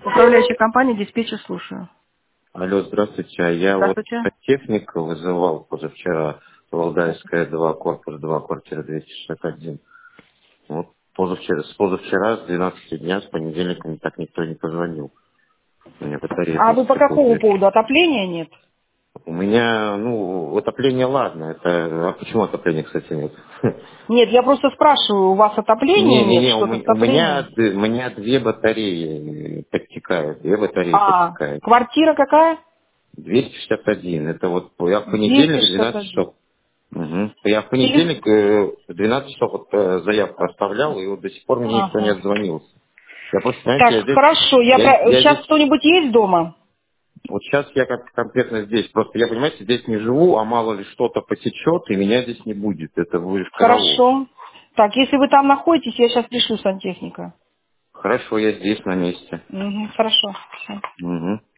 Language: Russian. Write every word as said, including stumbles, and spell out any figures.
Управляющая компания, диспетчер, слушаю. Алло, здравствуйте. А Я вот Здравствуйте. техника вызывал позавчера, Здравствуйте. Валдайская два, корпус два, квартира двести шестьдесят один. Вот позавчера, с позавчера, с двенадцати дня, с понедельника мне так никто не позвонил. У меня батарея А вы по двадцать какому секунд. поводу? Отопления нет? У меня, ну, отопление ладно. Это, а почему отопления, кстати, нет? Нет, я просто спрашиваю, у вас отопления нет? Не-не-не, у Что-то ме- с у меня, отоплением? д- у меня две батареи подтекают, две батареи А, подтекают. квартира какая? двести шестьдесят один. Это вот я в понедельник двести в шестьдесят двенадцать один. часов. Мгм. Я в Телефон? понедельник э, в двенадцать часов вот, э, заявку оставлял, и вот до сих пор мне никто не Ага. отзвонился. Я просто, знаете, Так, я здесь, хорошо. Я я, про... я Сейчас здесь, кто-нибудь есть дома? вот сейчас я как конкретно здесь, просто я, понимаете, здесь не живу, а мало ли что-то потечет, и меня здесь не будет. Это вы в караул. Хорошо. Так, если вы там находитесь, я сейчас пришлю сантехника. Хорошо, я здесь на месте. Угу, хорошо. Всё. Мгм.